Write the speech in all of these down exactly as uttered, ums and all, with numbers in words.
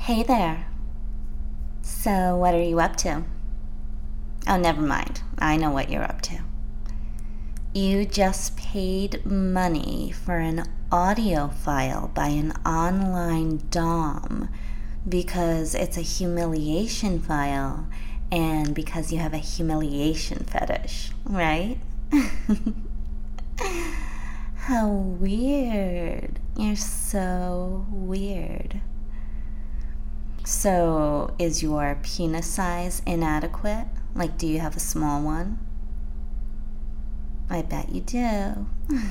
Hey there. So, what are you up to? Oh, never mind. I know what you're up to. You just paid money for an audio file by an online dom because it's a humiliation file and because you have a humiliation fetish, right? How weird. You're so weird. So, is your penis size inadequate? Like, do you have a small one? I bet you do.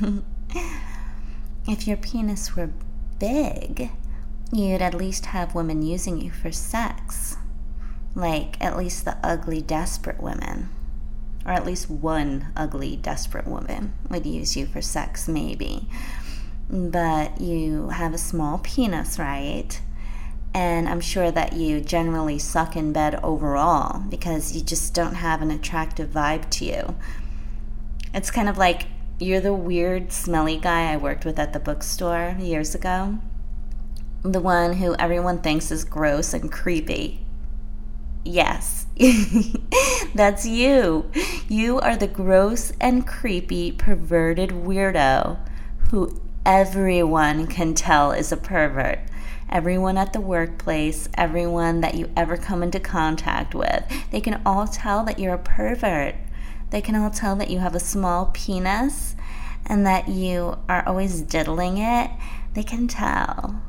If your penis were big, you'd at least have women using you for sex. Like, at least the ugly, desperate women. Or at least one ugly, desperate woman would use you for sex, maybe. But you have a small penis, right? And I'm sure that you generally suck in bed overall because you just don't have an attractive vibe to you. It's kind of like you're the weird, smelly guy I worked with at the bookstore years ago. The one who everyone thinks is gross and creepy. Yes, that's you. You are the gross and creepy, perverted weirdo who everyone can tell is a pervert. Everyone at the workplace, everyone that you ever come into contact with, they can all tell that you're a pervert. They can all tell that you have a small penis and that you are always diddling it. They can tell.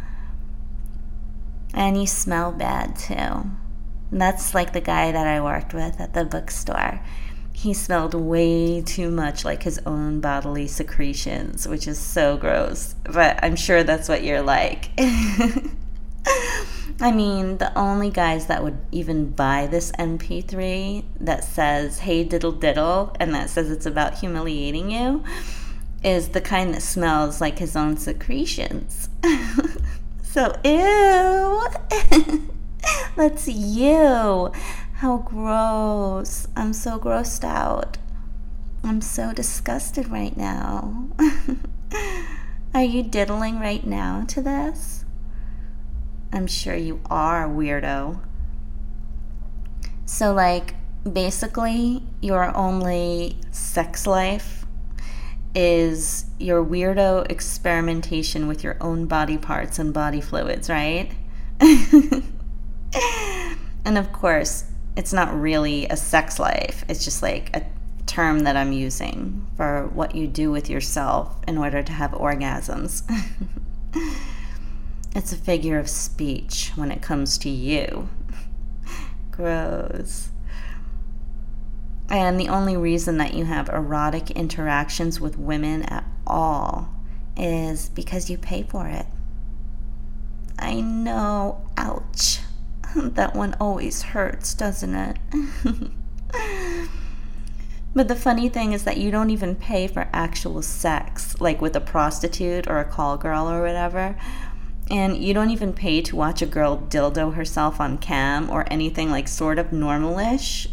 And you smell bad too. That's like the guy that I worked with at the bookstore. He smelled way too much like his own bodily secretions, which is so gross. But I'm sure that's what you're like. I mean, the only guys that would even buy this M P three that says, hey diddle diddle, and that says it's about humiliating you, is the kind that smells like his own secretions. So, ew. That's you. How gross. I'm so grossed out. I'm so disgusted right now. Are you diddling right now to this? I'm sure you are, weirdo. So, like, basically, your only sex life is your weirdo experimentation with your own body parts and body fluids, right? And of course, it's not really a sex life. It's just like a term that I'm using for what you do with yourself in order to have orgasms. It's a figure of speech when it comes to you. Gross. And the only reason that you have erotic interactions with women at all is because you pay for it. I know. Ouch. That one always hurts, doesn't it? But the funny thing is that you don't even pay for actual sex, like with a prostitute or a call girl or whatever. And you don't even pay to watch a girl dildo herself on cam or anything like sort of normal-ish.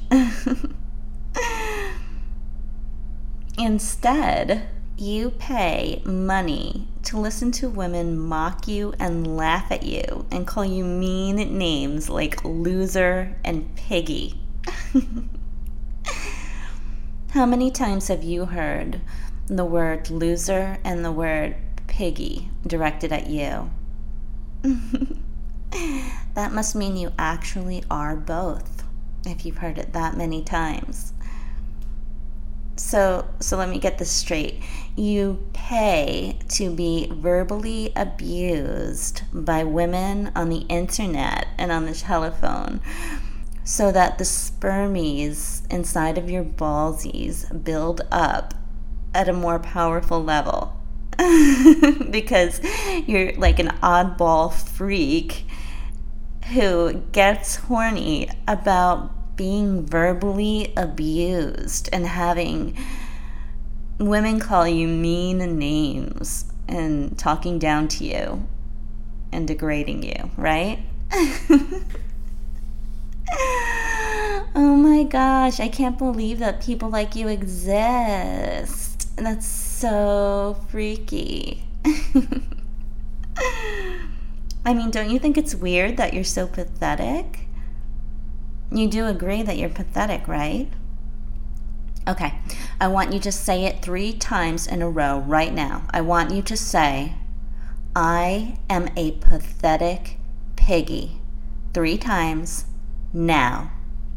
Instead, you pay money to listen to women mock you and laugh at you and call you mean names like loser and piggy. How many times have you heard the word loser and the word piggy directed at you? That must mean you actually are both, if you've heard it that many times. So, so let me get this straight. You pay to be verbally abused by women on the internet and on the telephone so that the spermies inside of your ballsies build up at a more powerful level. Because you're like an oddball freak who gets horny about being verbally abused and having women call you mean names and talking down to you and degrading you, right? Oh my gosh, I can't believe that people like you exist. That's so freaky. I mean, don't you think it's weird that you're so pathetic? You do agree that you're pathetic, right? Okay, I want you to say it three times in a row right now. I want you to say, I am a pathetic piggy. Three times now.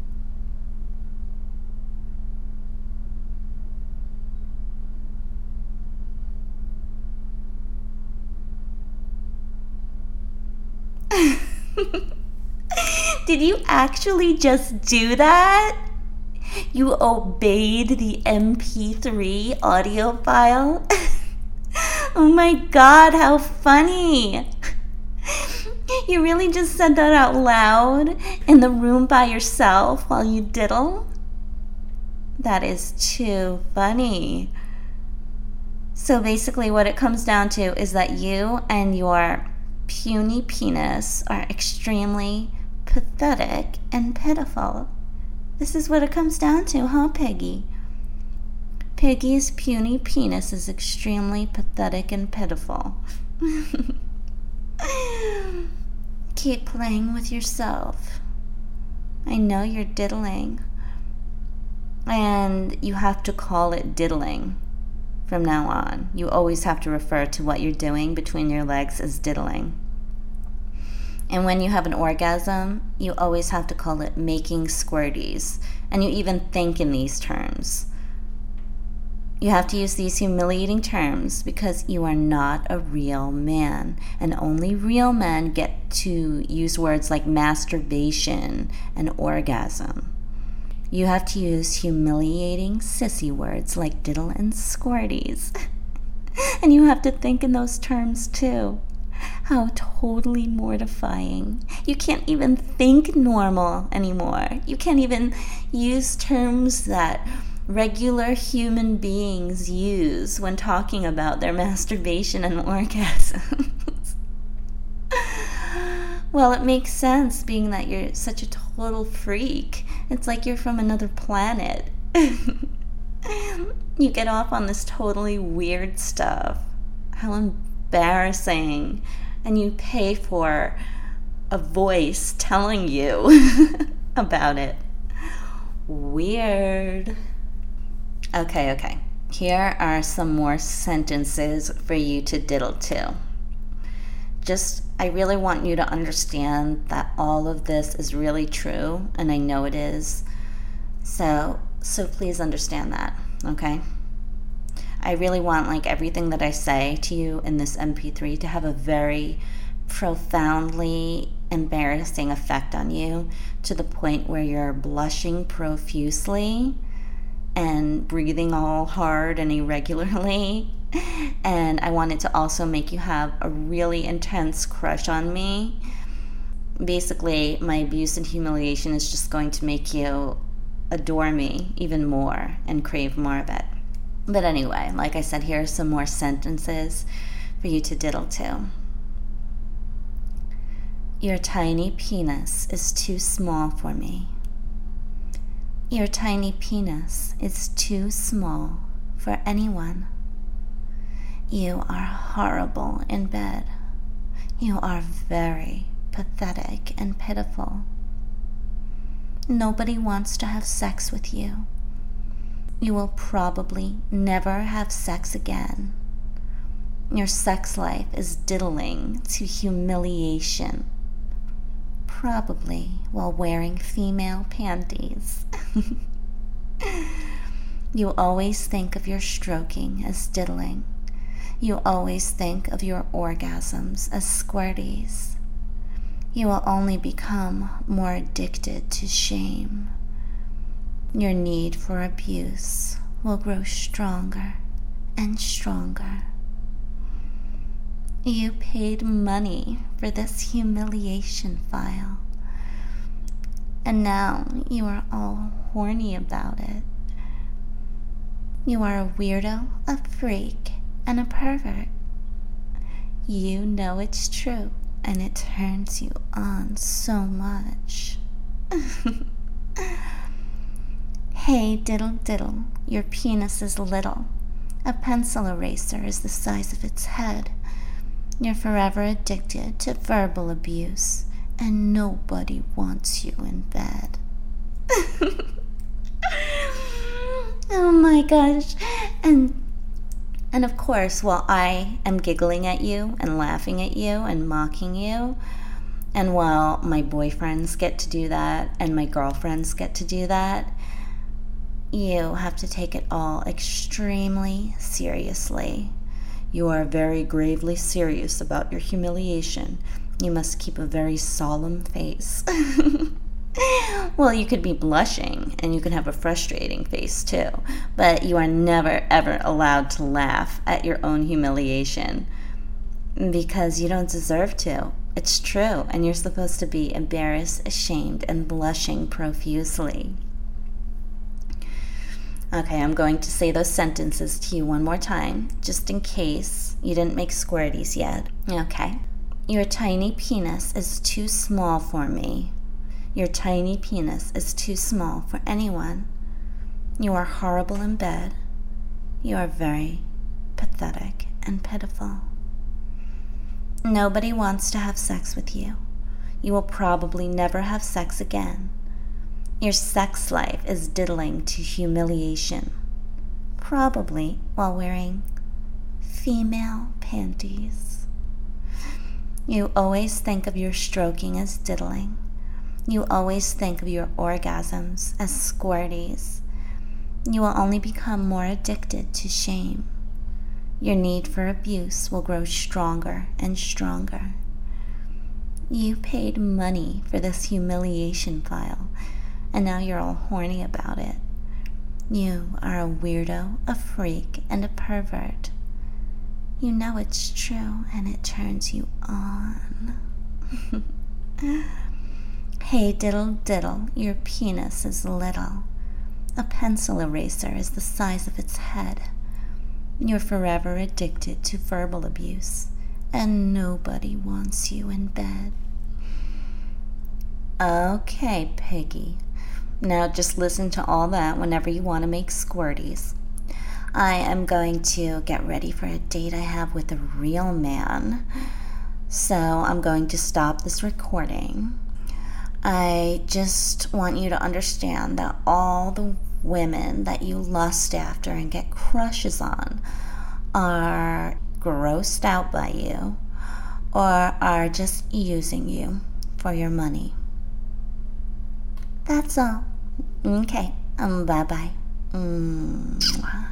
Did you actually just do that? You obeyed the M P three audio file? Oh my god, how funny! You really just said that out loud in the room by yourself while you diddle? That is too funny. So basically what it comes down to is that you and your puny penis are extremely pathetic and pitiful. This is what it comes down to, huh, Piggy? Piggy's puny penis is extremely pathetic and pitiful. Keep playing with yourself. I know you're diddling. And you have to call it diddling from now on. You always have to refer to what you're doing between your legs as diddling. And when you have an orgasm, you always have to call it making squirties. And you even think in these terms. You have to use these humiliating terms because you are not a real man. And only real men get to use words like masturbation and orgasm. You have to use humiliating sissy words like diddle and squirties. And you have to think in those terms too. How totally mortifying. You can't even think normal anymore. You can't even use terms that regular human beings use when talking about their masturbation and orgasms. Well, it makes sense, being that you're such a total freak. It's like you're from another planet. You get off on this totally weird stuff. How embarrassing. And you pay for a voice telling you about it. Weird. Okay, okay. Here are some more sentences for you to diddle to. Just, I really want you to understand that all of this is really true, and I know it is. So, so please understand that, okay? I really want, like, everything that I say to you in this M P three to have a very profoundly embarrassing effect on you, to the point where you're blushing profusely and breathing all hard and irregularly. And I want it to also make you have a really intense crush on me. Basically, my abuse and humiliation is just going to make you adore me even more and crave more of it. But anyway, like I said, here are some more sentences for you to diddle to. Your tiny penis is too small for me. Your tiny penis is too small for anyone. You are horrible in bed. You are very pathetic and pitiful. Nobody wants to have sex with you. You will probably never have sex again. Your sex life is diddling to humiliation, probably while wearing female panties. You always think of your stroking as diddling. You always think of your orgasms as squirties. You will only become more addicted to shame. Your need for abuse will grow stronger and stronger. You paid money for this humiliation file, and now you are all horny about it. You are a weirdo, a freak, and a pervert. You know it's true, and it turns you on so much. Hey, diddle diddle, your penis is little. A pencil eraser is the size of its head. You're forever addicted to verbal abuse, and nobody wants you in bed. Oh my gosh. And and of course, while I am giggling at you and laughing at you and mocking you, and while my boyfriends get to do that and my girlfriends get to do that, you have to take it all extremely seriously. You are very gravely serious about your humiliation. You must keep a very solemn face. Well, you could be blushing and you can have a frustrating face too, but you are never ever allowed to laugh at your own humiliation because you don't deserve to. It's true, and you're supposed to be embarrassed, ashamed, and blushing profusely. Okay, I'm going to say those sentences to you one more time, just in case you didn't make squirties yet. Okay. Your tiny penis is too small for me. Your tiny penis is too small for anyone. You are horrible in bed. You are very pathetic and pitiful. Nobody wants to have sex with you. You will probably never have sex again. Your sex life is diddling to humiliation, probably while wearing female panties. You always think of your stroking as diddling. You always think of your orgasms as squirties. You will only become more addicted to shame. Your need for abuse will grow stronger and stronger. You paid money for this humiliation file, and now you're all horny about it. You are a weirdo, a freak, and a pervert. You know it's true, and it turns you on. Hey diddle diddle, your penis is little. A pencil eraser is the size of its head. You're forever addicted to verbal abuse, and nobody wants you in bed. Okay, Piggy. Now just listen to all that whenever you want to make squirties. I am going to get ready for a date I have with a real man. So I'm going to stop this recording. I just want you to understand that all the women that you lust after and get crushes on are grossed out by you or are just using you for your money. That's all. Okay, um, bye-bye. Mwah.